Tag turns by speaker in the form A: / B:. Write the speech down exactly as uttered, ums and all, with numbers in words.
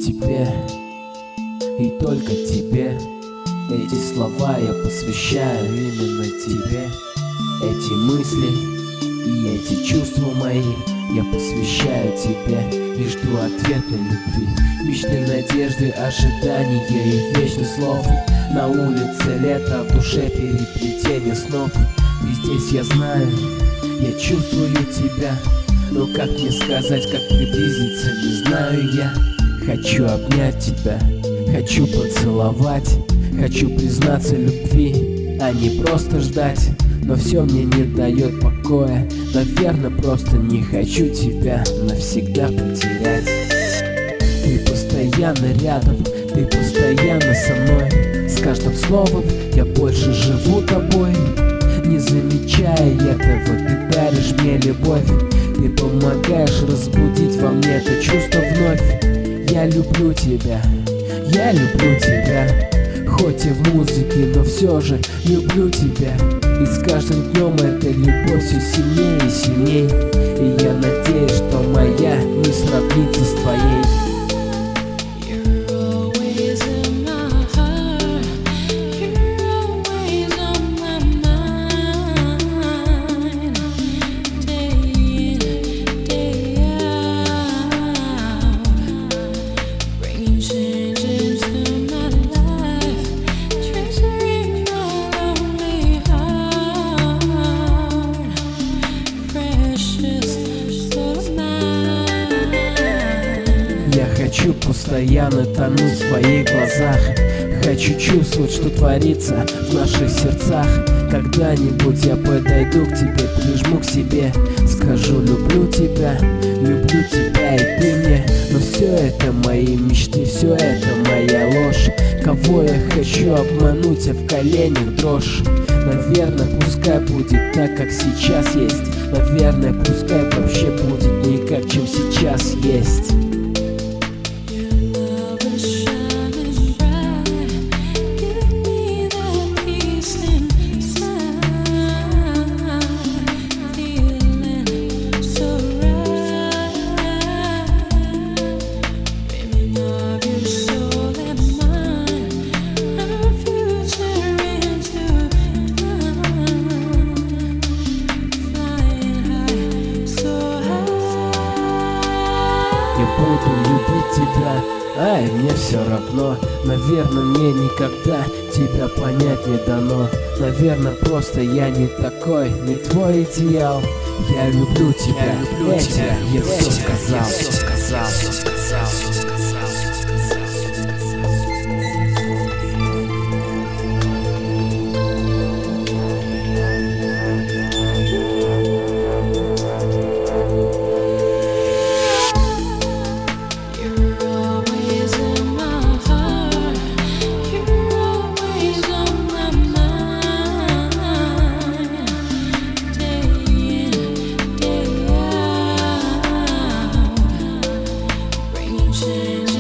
A: тебе и только тебе. Эти слова я посвящаю именно тебе. Эти мысли и эти чувства мои я посвящаю тебе. И жду ответной любви, мечты, надежды, ожидания и вечных слов. На улице лето, в душе переплетение снов. И здесь я знаю, я чувствую тебя. Но как мне сказать, как приблизиться, не знаю я. Хочу обнять тебя, хочу поцеловать, хочу признаться любви, а не просто ждать. Но все мне не дает покоя. Наверное, просто не хочу тебя навсегда потерять. Ты постоянно рядом, ты постоянно со мной. С каждым словом я больше живу тобой. Не замечая этого, ты даришь мне любовь. Ты помогаешь разбудить во мне это чувство вновь. Я люблю тебя, я люблю тебя. Хоть и в музыке, но все же люблю тебя. И с каждым днем эта любовь все сильнее и сильней. И я надеюсь, что моя не сравнится с твоей. Я хочу постоянно тонуть в твоих глазах. Хочу чувствовать, что творится в наших сердцах. Когда-нибудь я подойду к тебе, прижму к себе, скажу: люблю тебя, люблю тебя и ты мне. Но все это мои мечты, все это моя ложь. Кого я хочу обмануть, а в коленях дрожь. Наверное, пускай будет так, как сейчас есть. Наверное, пускай вообще будет не как, чем сейчас есть. Я буду любить тебя, ай, мне все равно. Наверное, мне никогда тебя понять не дано. Наверное, просто я не такой, не твой идеал. Я люблю тебя, я люблю Этим тебя, я все сказал, все сказал, все сказал, все сказал.
B: Change.